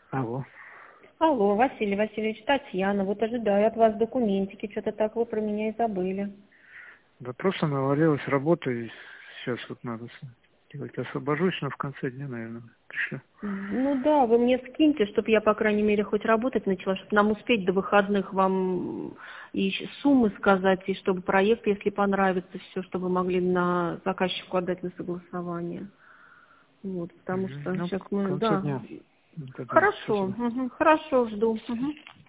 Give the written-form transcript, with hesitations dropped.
Алло. Алло, Василий Васильевич, Татьяна, вот ожидаю от вас документики, что-то так вы про меня и забыли. Да просто навалилась работа, и сейчас вот надо делать. Освобожусь, но в конце дня, наверное, пришлю. Ну да, вы мне скиньте, чтобы я, по крайней мере, хоть работать начала, чтобы нам успеть до выходных вам и суммы сказать, и чтобы проект, если понравится, все, чтобы вы могли на заказчику отдать на согласование. Вот, потому что Ну, сейчас к мы, концу да. дня. Тогда Хорошо, спасибо. хорошо, жду.